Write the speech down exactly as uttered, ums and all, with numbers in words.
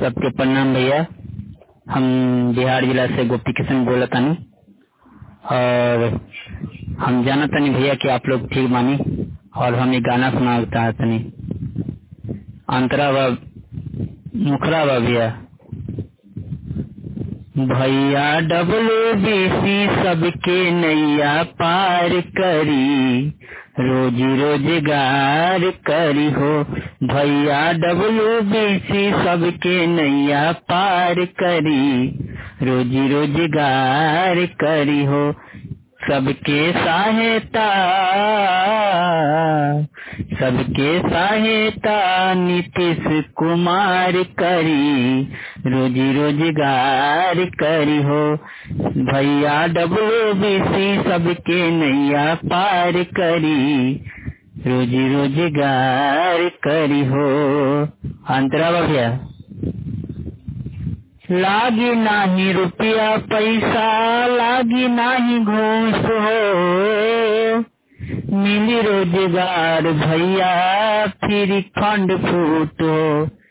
सबके प्रणाम भैया। हम बिहार जिला से गोपी किशन बोला तानी और हम जाना तानी भैया कि आप लोग ठीक मानी और हम ये गाना सुनाता तानी अंतरा व मुखरा व भैया। भैया डब्ल्यू बी सी सबके नैया पार करी, रोजी रोजगार करी हो। भैया डब्ल्यू बी सी सबके नैया पार करी, रोजी रोजगार करी हो। सबके सहायता सबके सहायता नीतीश कुमार करी, रोजी रोजगार करी हो। भैया डब्ल्यू बी सी सबके नैया पार करी, रोजी रोजगार करी हो। अंतरा भैया लागी नाही रुपया पैसा, लागी नाही घूस हो, मिली रोजगार भैया फिर फंड फूट हो।